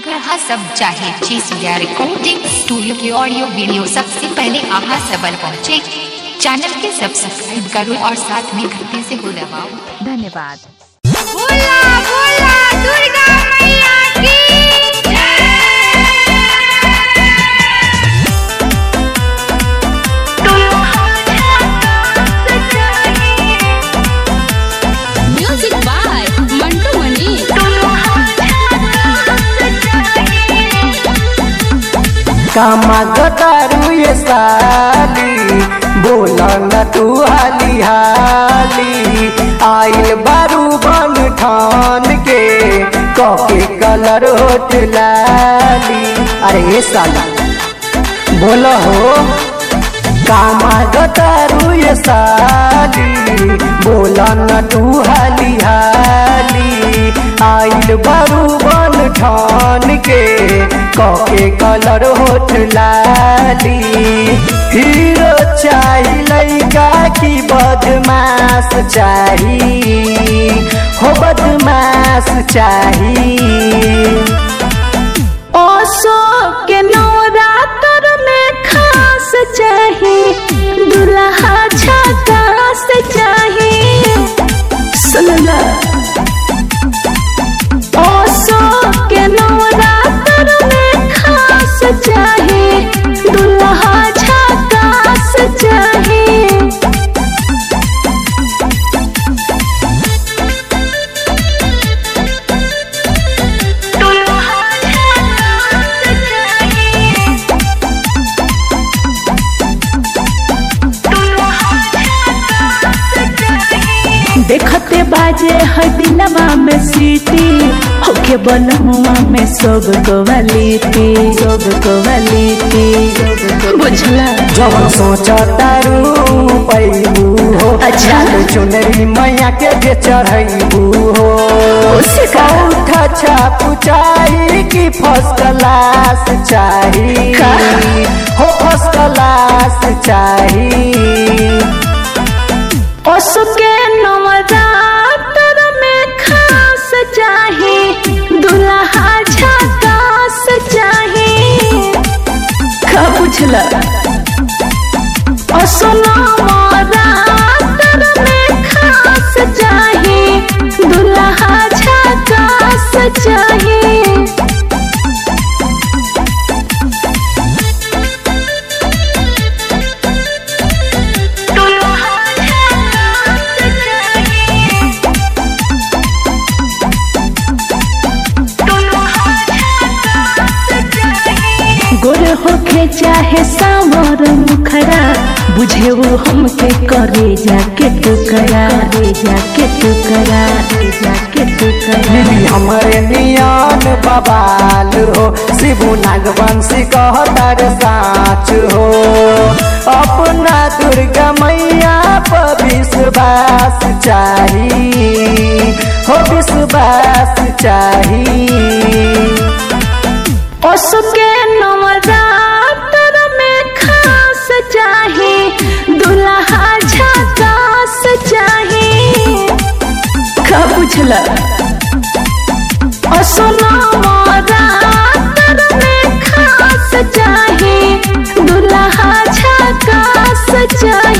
अगर हाँ सब चाहे चीज या रिकॉर्डिंग स्टूडियो की ऑडियो वीडियो सबसे पहले आहा सबल पहुँचे, चैनल के सब्सक्राइब करो और साथ में घंटे से हो दबाओ। धन्यवाद। बोला बोला दुर्गा मैया की म्यूजिक बाय मंटू मनी। कामगतारू ये साली बोला न तू हाली हाली आइल बारू बन ठान के कॉफी कलर होट लाली। अरे ये साला बोलो हो कामगतारू ये साली बोला न तू हाली हाली आइल बारू बन ठान के कॉफी कलर होठ लाली। हीरो चाही लइका की बदमाश चाही हो बदमाश चाही। अशोक के नवरात्र में खास चाही दुल्हा झकास चाही। सुनला अशोक के नवरात्र में खास चाही दुल्हा झकास चाही। देखते बाजे है दिलवा में सीटी होके बनहुआ में सब कवालीती सब कवालीती बुझला। जब सोचा तारू पैबू हो अच्छा चुनरी मैया के जे चढ़ैबू हो बहुत अच्छा पुचाई की फर्स्ट क्लास चाही हो फर्स्ट क्लास चाही। उसके नवरात्र में खास चाही दुल्हा झकास चाही। का पूछला असना नवरात्र में खास चाही दुल्हा झकास चाही। गोर होके चाहे सावर मुखरा बुझे वो हमके करे जाके टुकड़ा रे जाके टुकड़ा रे जाके टुकड़ा। हमारे नियान बबाल हो शिबू नागवंशी कहतर साच हो अपना दुर्गा मैया पर विश्वास चाही हो विश्वास चाही। उसके नवरात्र में खास चाही दुल्हा झकास चाही। का पूछला असना नवरात्र में खास चाही दुल्हा झकास चाही।